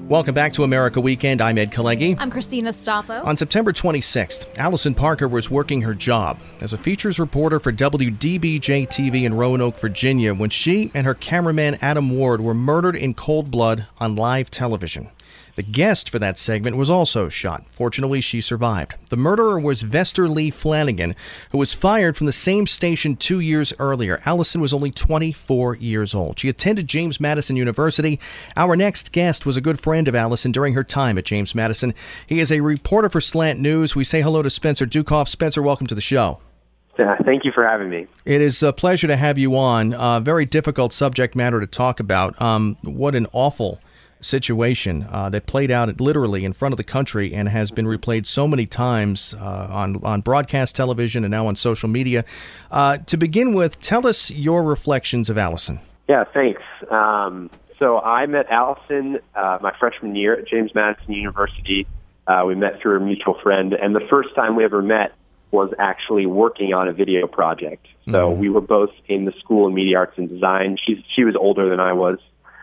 Welcome back to America Weekend. I'm Ed Kalegi. I'm Christina Staffo. On September 26th, Allison Parker was working her job as a features reporter for WDBJ-TV in Roanoke, Virginia, when she and her cameraman Adam Ward were murdered in cold blood on live television. The guest for that segment was also shot. Fortunately, she survived. The murderer was Vester Lee Flanagan, who was fired from the same station 2 years earlier. Allison was only 24 years old. She attended James Madison University. Our next guest was a good friend of Allison during her time at James Madison. He is a reporter for Slant News. We say hello to Spencer Dukoff. Spencer, welcome to the show. Thank you for having me. It is a pleasure to have you on. Very difficult subject matter to talk about. What an awful situation that played out literally in front of the country and has been replayed so many times on broadcast television and now on social media. To begin with, tell us your reflections of Allison. Yeah, thanks. So I met Allison my freshman year at James Madison University. We met through a mutual friend, and the first time we ever met was actually working on a video project. So we were both in the School of Media Arts and Design. She was older than I was.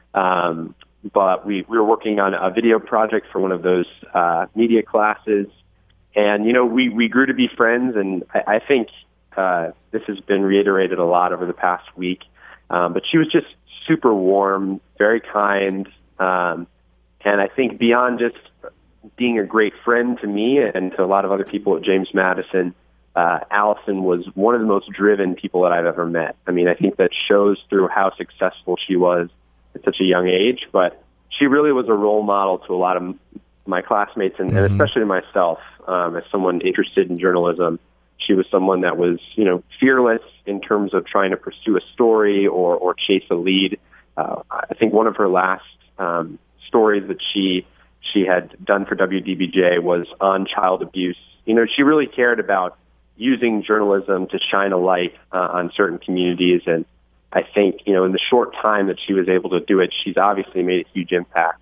But we were working on a video project for one of those media classes. And, you know, we grew to be friends, and I think this has been reiterated a lot over the past week. But she was just super warm, very kind. And I think beyond just being a great friend to me and to a lot of other people at James Madison, Allison was one of the most driven people that I've ever met. I mean, I think that shows through how successful she was at such a young age, but she really was a role model to a lot of my classmates and especially myself as someone interested in journalism. She was someone that was, you know, fearless in terms of trying to pursue a story or chase a lead. I think one of her last stories that she had done for WDBJ was on child abuse. You know, she really cared about using journalism to shine a light on certain communities, and I think, you know, in the short time that she was able to do it, she's obviously made a huge impact.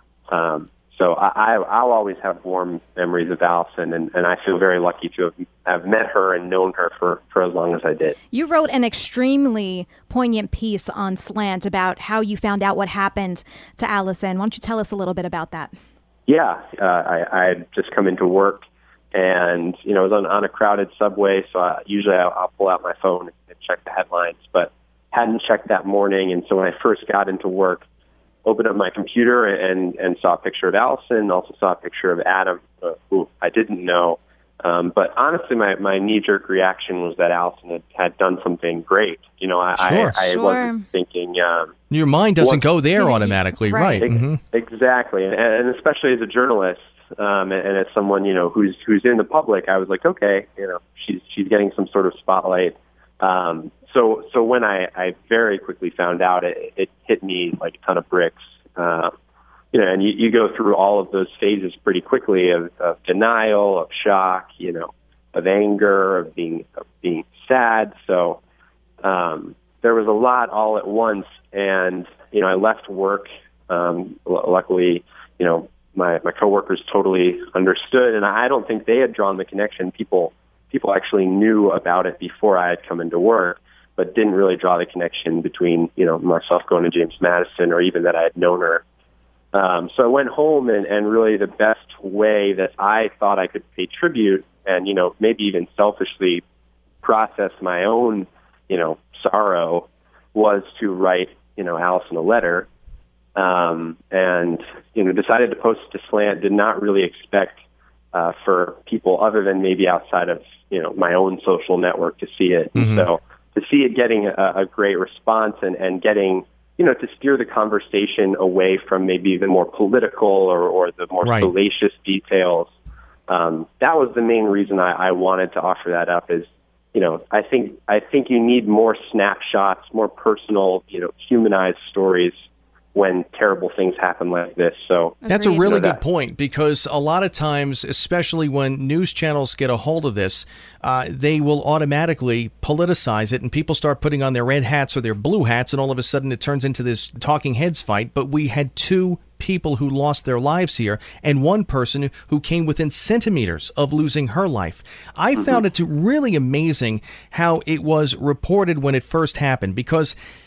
So I'll always have warm memories of Allison, and I feel very lucky to have met her and known her for as long as I did. You wrote an extremely poignant piece on Slant about how you found out what happened to Allison. Why don't you tell us a little bit about that? Yeah, I had just come into work, and, you know, I was on a crowded subway, so usually I'll pull out my phone and check the headlines, but hadn't checked that morning. And so when I first got into work, opened up my computer and saw a picture of Allison, also saw a picture of Adam, who I didn't know. But honestly, my knee-jerk reaction was that Allison had done something great. You know, I wasn't thinking... Your mind doesn't go there automatically, right? Exactly. And especially as a journalist and as someone, you know, who's in the public, I was like, okay, you know, she's getting some sort of spotlight. So when I very quickly found out, it hit me like a ton of bricks. You know, and you go through all of those phases pretty quickly of denial, of shock, you know, of anger, of being sad. So there was a lot all at once, and you know, I left work. Luckily, you know, my coworkers totally understood, and I don't think they had drawn the connection. People actually knew about it before I had come into work, but didn't really draw the connection between, you know, myself going to James Madison or even that I had known her. So I went home, and really the best way that I thought I could pay tribute and, you know, maybe even selfishly process my own, you know, sorrow was to write, you know, Allison a letter, and, you know, decided to post it to Slant. Did not really expect for people other than maybe outside of, you know, my own social network to see it. So to see it getting a great response and getting, you know, to steer the conversation away from maybe the more political or the more salacious details, that was the main reason I wanted to offer that up is, you know, I think you need more snapshots, more personal, you know, humanized stories when terrible things happen like this. So that's a really good point, because a lot of times, especially when news channels get a hold of this, they will automatically politicize it, and people start putting on their red hats or their blue hats, and all of a sudden it turns into this talking heads fight. But we had two people who lost their lives here, and one person who came within centimeters of losing her life. I found it really amazing how it was reported when it first happened, because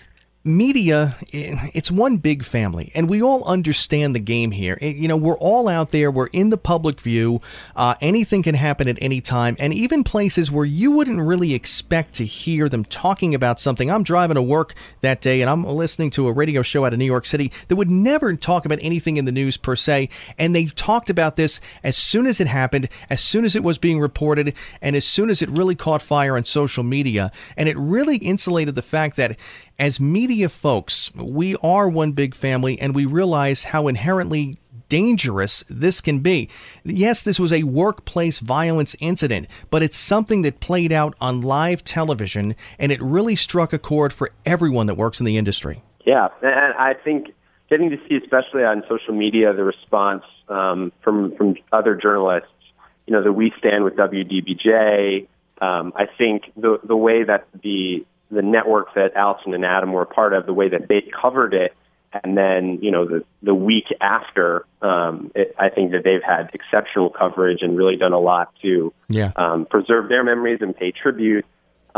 media, it's one big family, and we all understand the game here. We're all out there. We're in the public view. Anything can happen at any time, and even places where you wouldn't really expect to hear them talking about something. I'm driving to work that day, and I'm listening to a radio show out of New York City that would never talk about anything in the news per se, and they talked about this as soon as it happened, as soon as it was being reported, and as soon as it really caught fire on social media. And it really insulated the fact that as media folks, we are one big family, and we realize how inherently dangerous this can be. Yes, this was a workplace violence incident, but it's something that played out on live television, and it really struck a chord for everyone that works in the industry. Yeah, and I think getting to see, especially on social media, the response from other journalists, that we stand with WDBJ. I think the way that the network that Allison and Adam were a part of, the way that they covered it, and then, the week after, I think that they've had exceptional coverage and really done a lot to preserve their memories and pay tribute.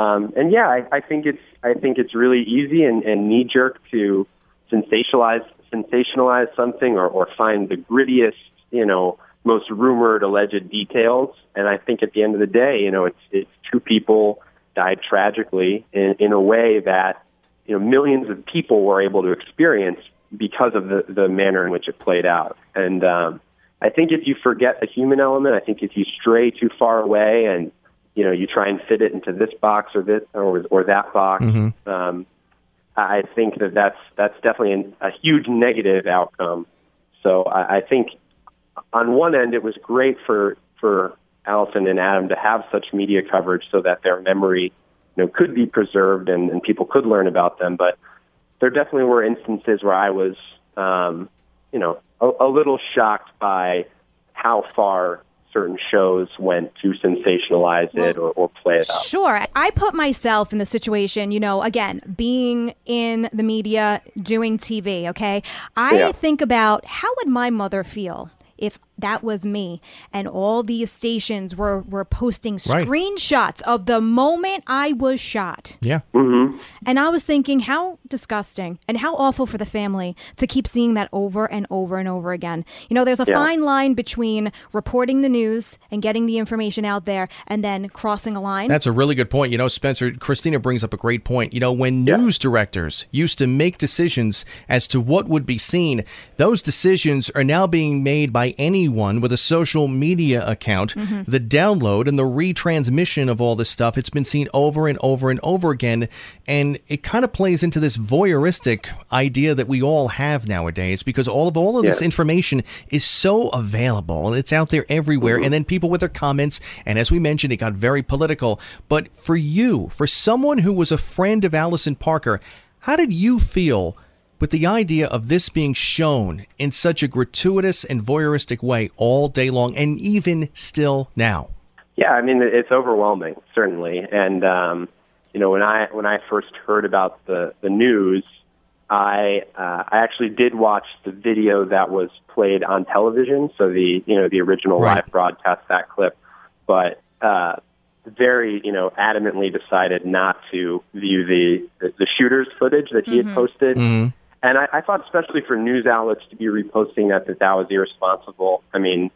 I think it's really easy and knee-jerk to sensationalize something or find the grittiest, most rumored, alleged details. And I think at the end of the day, it's two people died tragically in a way that millions of people were able to experience because of the manner in which it played out. And I think if you forget the human element, I think if you stray too far away and you try and fit it into this box or this or that box, I think that's definitely a huge negative outcome. So I think on one end it was great for Allison and Adam to have such media coverage so that their memory, could be preserved and people could learn about them. But there definitely were instances where I was, a little shocked by how far certain shows went to sensationalize it or play it out. Sure. I put myself in the situation, again, being in the media, doing TV, okay? I think about how would my mother feel if that was me and all these stations were posting screenshots of the moment I was shot. Yeah. Mm-hmm. And I was thinking how disgusting and how awful for the family to keep seeing that over and over and over again. There's a fine line between reporting the news and getting the information out there and then crossing a line. That's a really good point. Spencer, Christina brings up a great point. When news directors used to make decisions as to what would be seen, those decisions are now being made by anyone with a social media account. The download and the retransmission of all this stuff, it's been seen over and over and over again. And it kind of plays into this voyeuristic idea that we all have nowadays, because all of this information is so available and it's out there everywhere. And then people with their comments. And as we mentioned, it got very political. But for you, for someone who was a friend of Allison Parker, how did you feel with the idea of this being shown in such a gratuitous and voyeuristic way all day long, and even still now? Yeah, I mean, it's overwhelming, certainly. And, when I first heard about the news, I actually did watch the video that was played on television, so the original live broadcast, that clip, but very, adamantly decided not to view the shooter's footage that he had posted. Mm-hmm. And I thought, especially for news outlets to be reposting that was irresponsible. I mean,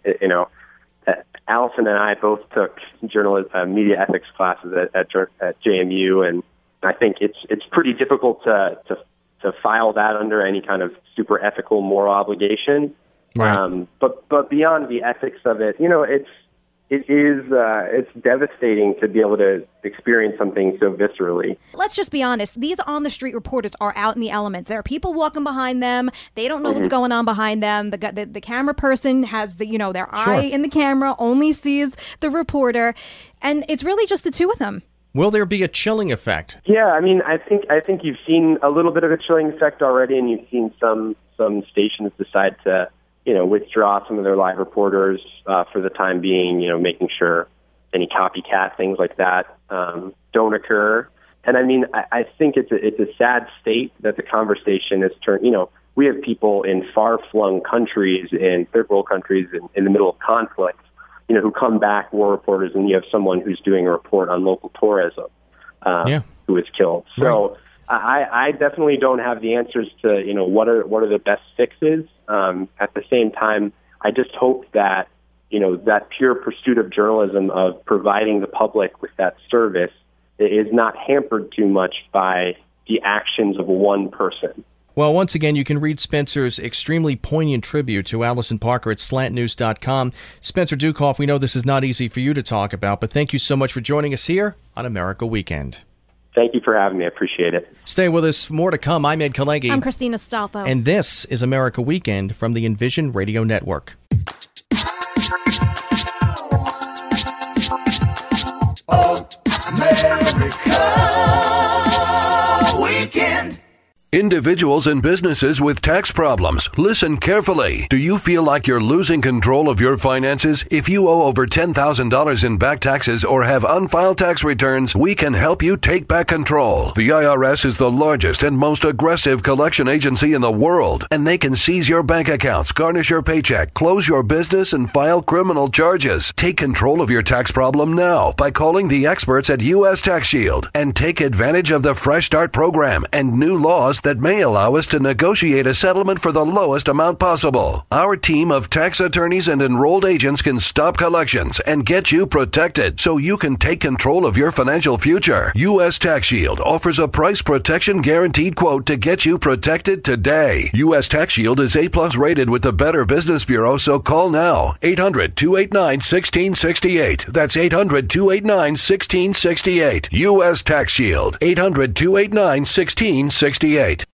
Allison and I both took media ethics classes at JMU, and I think it's pretty difficult to file that under any kind of super ethical moral obligation. Right. But beyond the ethics of it, it's devastating to be able to experience something so viscerally. Let's just be honest. These on-the-street reporters are out in the elements. There are people walking behind them. They don't know what's going on behind them. The camera person has their eye in the camera, only sees the reporter, and it's really just the two of them. Will there be a chilling effect? Yeah, I mean, I think you've seen a little bit of a chilling effect already, and you've seen some stations decide to withdraw some of their live reporters for the time being, making sure any copycat things like that don't occur. And I mean, I think it's a sad state that the conversation has turned. We have people in far-flung countries, in third world countries, in the middle of conflict, who come back, war reporters, and you have someone who's doing a report on local tourism who was killed. So I definitely don't have the answers to, what are the best fixes. At the same time, I just hope that, that pure pursuit of journalism, of providing the public with that service, is not hampered too much by the actions of one person. Well, once again, you can read Spencer's extremely poignant tribute to Allison Parker at slantnews.com. Spencer Dukoff, we know this is not easy for you to talk about, but thank you so much for joining us here on America Weekend. Thank you for having me. I appreciate it. Stay with us. More to come. I'm Ed Kalegi. I'm Christina Stalfo. And this is America Weekend from the Envision Radio Network. Oh, America Weekend. Individuals and businesses with tax problems, listen carefully. Do you feel like you're losing control of your finances? If you owe over $10,000 in back taxes or have unfiled tax returns, we can help you take back control. The IRS is the largest and most aggressive collection agency in the world, and they can seize your bank accounts, garnish your paycheck, close your business, and file criminal charges. Take control of your tax problem now by calling the experts at U.S. Tax Shield and take advantage of the Fresh Start program and new laws that may allow us to negotiate a settlement for the lowest amount possible. Our team of tax attorneys and enrolled agents can stop collections and get you protected so you can take control of your financial future. U.S. Tax Shield offers a price protection guaranteed quote to get you protected today. U.S. Tax Shield is A+ rated with the Better Business Bureau, so call now. 800-289-1668. That's 800-289-1668. U.S. Tax Shield. 800-289-1668.